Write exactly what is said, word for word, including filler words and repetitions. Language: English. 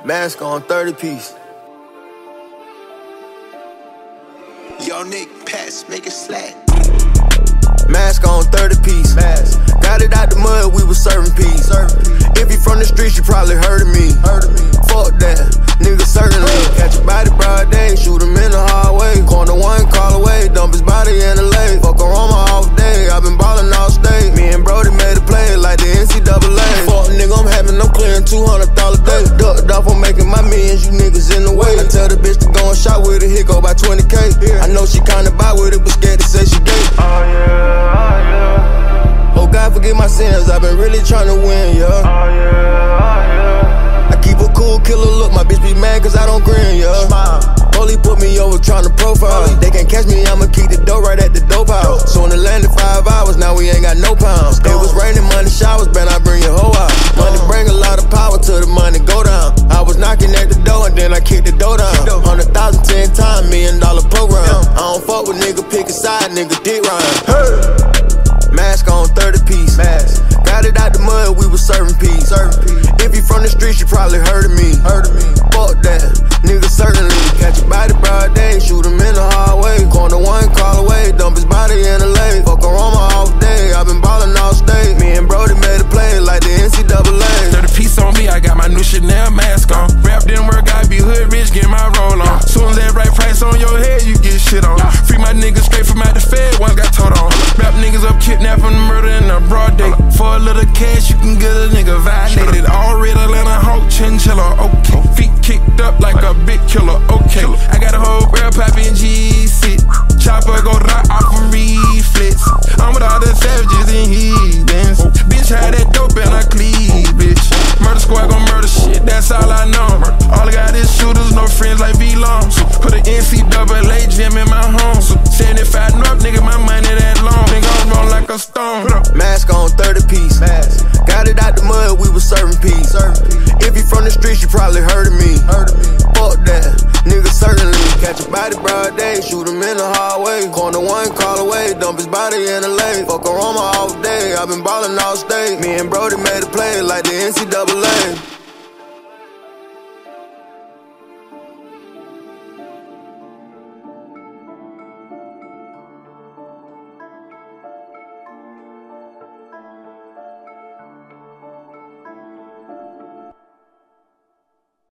Mask on thirty piece. Yo, Nick, pass, make it slack. Mask on thirty piece. Mask. Got it out the mud, we was serving peas. If you from the streets, you probably heard of me. Heard of me. Fuck that, nigga certainly. Catch your body broad day, shoot him in the hallway. Corner one, call away, dump his body in the lake. Fuck around my off day, I been ballin' all state. Me and Brody made a play like the N C double A. Fuck nigga, I'm having no clearing two hundred dollars a day. Ducked off on making my millions, you niggas in the way. I tell the bitch to go and shot with it, hit go by twenty K. I know she kinda buy with it, but scared to say she gay. Oh yeah, oh yeah. Oh God, forgive my sins, I've been really tryna win, yeah. Oh yeah, oh yeah. I keep a cool killer look, my bitch be mad cause I don't grin, yeah. Smile. Only put me over tryna profile. They can't catch me, I'ma keep the dough right at the dope house. So in the land of five hours, now we ain't got no pounds. It was raining, money showers, man, I bring your hoe out. Money bring a lot of power till the money go down. I was knocking at the door and then I kicked the door down. Hundred thousand, ten times, million dollar program. I don't fuck with nigga, pick a side, nigga, dick rhyme. Mask on thirty piece. Mask. Got it out the mud, we was serving peas. If you from the streets, you probably heard of me. Heard of me. Fuck that, nigga certainly. Catch your body broad day, shoot him in the hallway. Corner one, call away, dump his body in the lake. Fuck around my off day, I been ballin' all state. Me and Brody made a play like the N C double A. thirty piece on me, I got my new Chanel mask on. Rap didn't work, I be hood rich, get my roll on. Soon as that right price on your head, you get shit on. Free my niggas straight from out the Fed, once got told on. Rap niggas up, kidnapped from the murder in a broad day. For a little cash, you can get a nigga violated. All red Atlanta Hawk chinchilla, okay. Feet kicked up like a big killer, okay. I got a whole girl poppin' G sit. Chopper go right off from reflex. I'm with all the savages and heathens. Bitch, had that dope in her cleavage. Murder squad gon' murder shit, that's all I know. All I got is shooters, no friends like V-Long. Put an N C double A gym in my home. seventy-five North, nigga, my money that long. Nigga, I'm roll like a stone. Mask on thirty piece. Mask. Got it out the mud, we was serving peas. If you from the streets, you probably heard of me. Heard of me. Fuck that, nigga certainly. Catch your body broad day, shoot him in the hallway. Corner one, call away, dump his body in the lake. Fuck around my off day, I been ballin' all state. Me and Brody made a play like the N C double A.